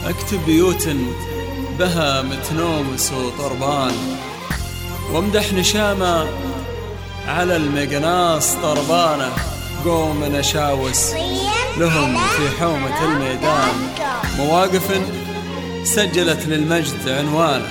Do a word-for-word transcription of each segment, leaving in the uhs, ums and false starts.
اكتب بيوت بها متنومس وطربان، وامدح نشامة على المقناص طربانة. قوم نشاوس لهم في حومة الميدان، مواقف سجلت للمجد عنوانه.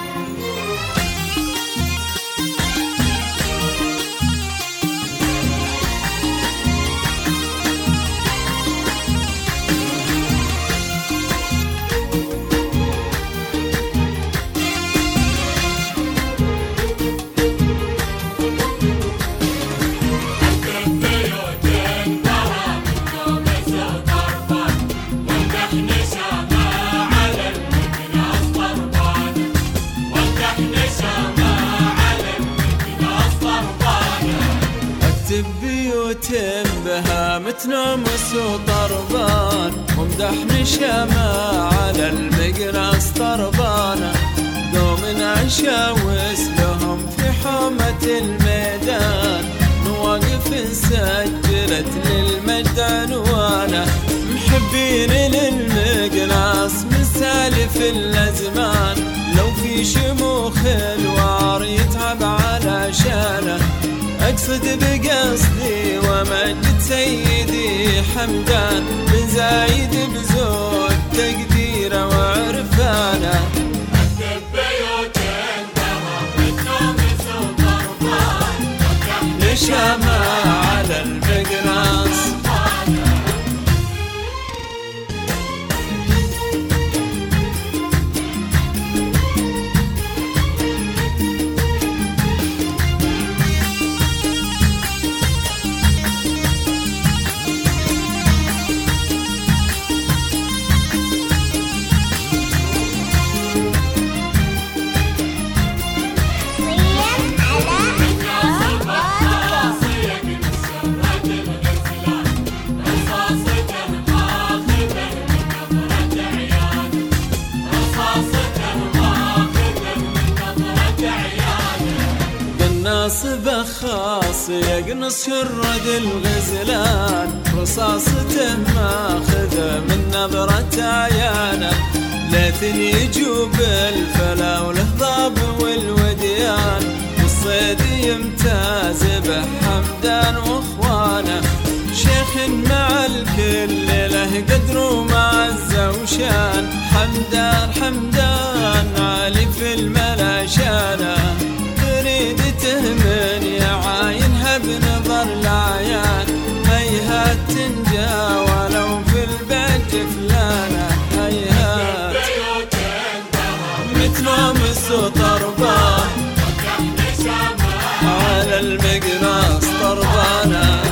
بيوت بها متنومس وطربان، وامدح نشامة على المقناص طربانة. قوم نشاوس لهم في حومة الميدان، مواقف سجلت للمجد عنوانه. محبين للمقناص من سالف الأزمان، لو في شموخ الوار يتعب على شانه. أقصد بقصدي ومجد سيدي حمدان بن زايد بزود تقديره وعرفانه. أكتب بيوت بها متنومس وطربان، نشامة على المقناص. قناص بخاص يقنص شرد الغزلان، رصاصته ماخذه من نظرة عيانه. ليثن يجوب الفلا وله ضاب والوديان، والصيد يمتاز به حمدان واخوانه. شيخ مع الكل له قدر ومع الزوشان، حمدان حمدان عالي في الملا شانه. تريدته من يعاينها بنظر العيان، هيهات تنجا ولو في البيت جفلانه. هيهات متنومس وطربان، على المقناص طربانه.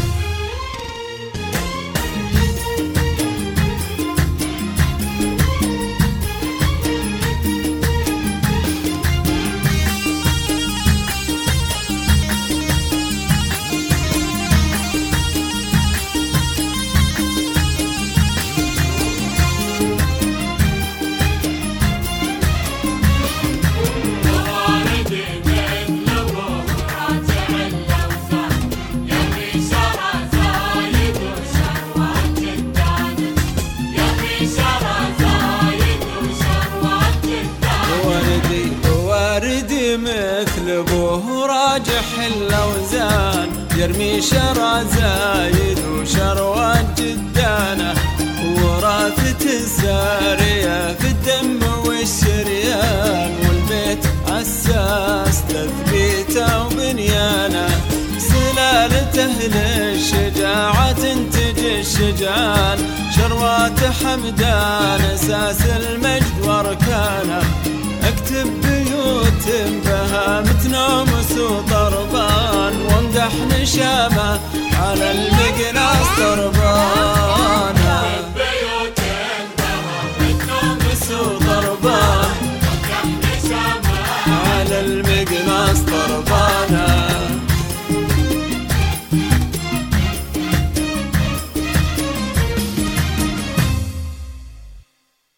مثل ابوه راجح الاوزان، يرمي شرى زايد وشروات جدانه. وراثة الزارية في الدم والشريان، والبيت عساس تثبيته وبنيانه. سلالته للشجاعة تنتج الشجعان، شروات حمدان اساس المجد واركانه. اكتب بيوت بها متنومس وطربان، وامدح نشامة على المقناص.